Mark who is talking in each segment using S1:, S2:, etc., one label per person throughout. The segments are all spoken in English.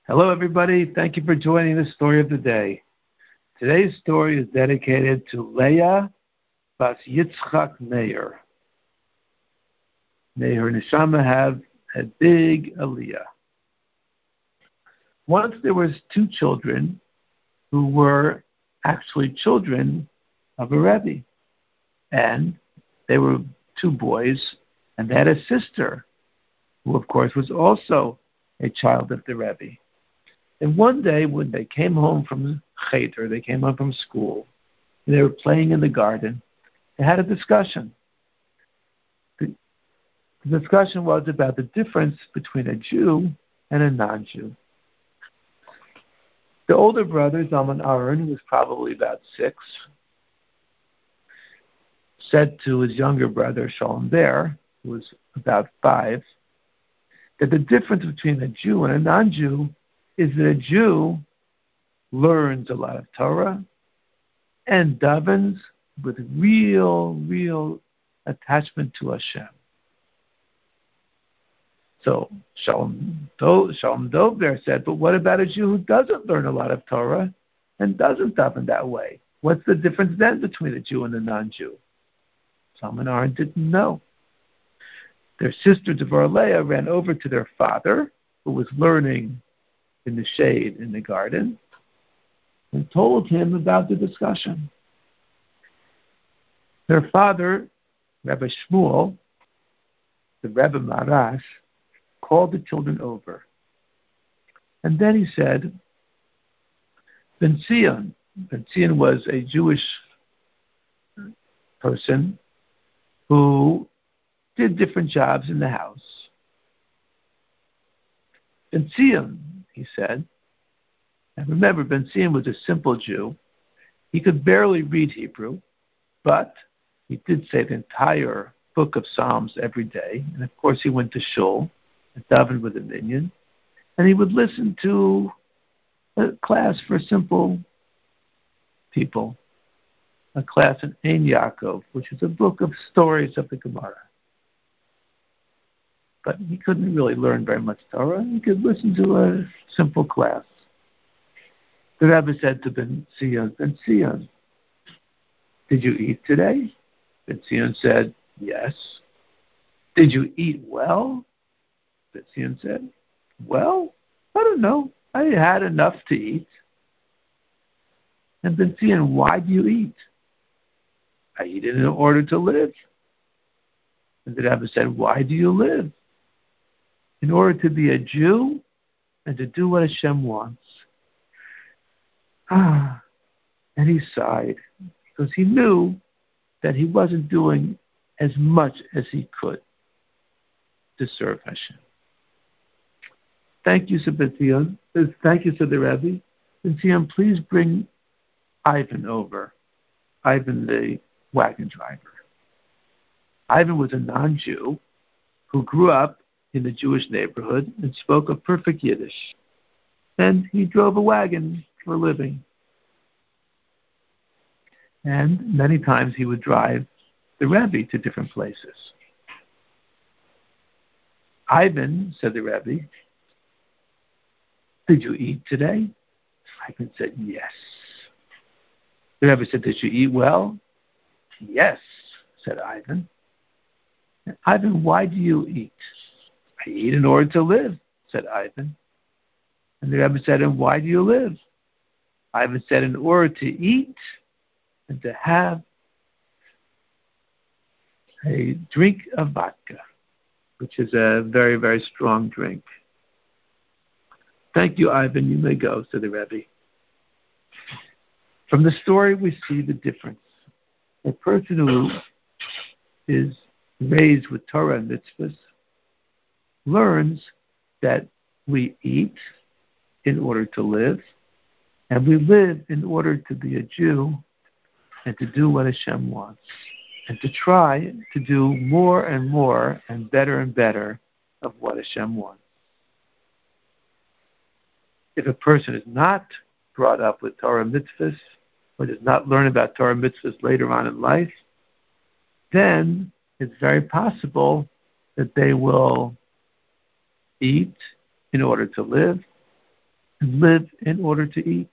S1: Hello, everybody. Thank you for joining the story of the day. Today's story is dedicated to Leah Bas Yitzchak Meir. May her neshama have a big aliyah. Once there was two children who were actually children of a Rebbe. And they were two boys, and they had a sister who, of course, was also a child of the Rebbe. And one day when they came home from Cheder, they came home from school, and they were playing in the garden, they had a discussion. The discussion was about the difference between a Jew and a non-Jew. The older brother, Zalman Aaron, who was probably about 6, said to his younger brother, Shalom Ber, who was about 5, that the difference between a Jew and a non-Jew is that a Jew learns a lot of Torah and davens with real attachment to Hashem. So Shalom Dover said, but what about a Jew who doesn't learn a lot of Torah and doesn't daven that way? What's the difference then between a Jew and a non-Jew? Zalman Aaron didn't know. Their sister Devorah Leah ran over to their father, who was learning in the shade in the garden, and told him about the discussion. Their father, Rabbi Shmuel, the Rebbe Marash, called the children over. And then he said, Ben Zion was a Jewish person who did different jobs in the house. Ben Zion, he said, and remember, Ben Zion was a simple Jew. He could barely read Hebrew, but he did say the entire book of Psalms every day. And of course, he went to shul and davened with a minyan. And he would listen to a class for simple people, a class in Ein Yaakov, which is a book of stories of the Gemara. But he couldn't really learn very much Torah. He could listen to a simple class. The Rebbe said to Ben Zion, did you eat today? Ben Zion said, yes. Did you eat well? Ben Zion said, well, I don't know. I had enough to eat. And Ben Zion, why do you eat? I eat it in order to live. And the Rebbe said, why do you live? In order to be a Jew and to do what Hashem wants. And he sighed because he knew that he wasn't doing as much as he could to serve Hashem. Thank you, Sebastian. Thank you, said the Rebbe. Sebastian, please bring Ivan over. Ivan, the wagon driver. Ivan was a non-Jew who grew up in the Jewish neighborhood and spoke a perfect Yiddish. And he drove a wagon for a living. And many times he would drive the Rebbe to different places. Ivan, said the Rebbe, did you eat today? Ivan said, yes. The Rebbe said, did you eat well? Yes, said Ivan. And Ivan, why do you eat? I eat in order to live, said Ivan. And the Rebbe said, and why do you live? Ivan said, in order to eat and to have a drink of vodka, which is a very, very strong drink. Thank you, Ivan. You may go, said the Rebbe. From the story, we see the difference. A person who is raised with Torah and mitzvahs learns that we eat in order to live, and we live in order to be a Jew and to do what Hashem wants, and to try to do more and better of what Hashem wants. If a person is not brought up with Torah mitzvahs, or does not learn about Torah mitzvahs later on in life, then it's very possible that they will eat in order to live, and live in order to eat.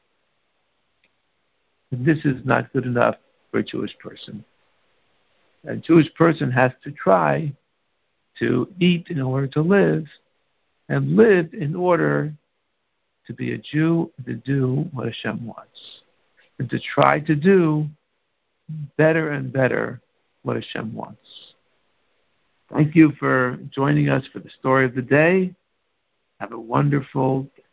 S1: And this is not good enough for a Jewish person. A Jewish person has to try to eat in order to live, and live in order to be a Jew, to do what Hashem wants, and to try to do better and better what Hashem wants. Thank you for joining us for the story of the day. Have a wonderful day.